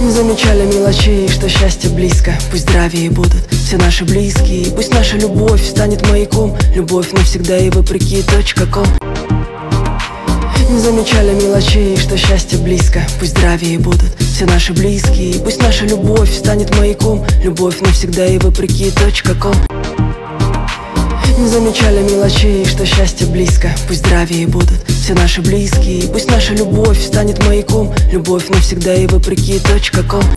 Не замечали мелочей, что счастье близко. Пусть здравее будут все наши близкие. Пусть наша любовь станет маяком. Любовь навсегда и вопреки .ком. Не замечали мелочей, что счастье близко. Пусть здравее будут все наши близкие. Пусть наша любовь станет маяком. Любовь навсегда и вопреки .ком. Не замечали мелочей, что счастье близко. Пусть здравее будут все наши близкие. Пусть наша любовь станет маяком. Любовь навсегда и вопреки .ком.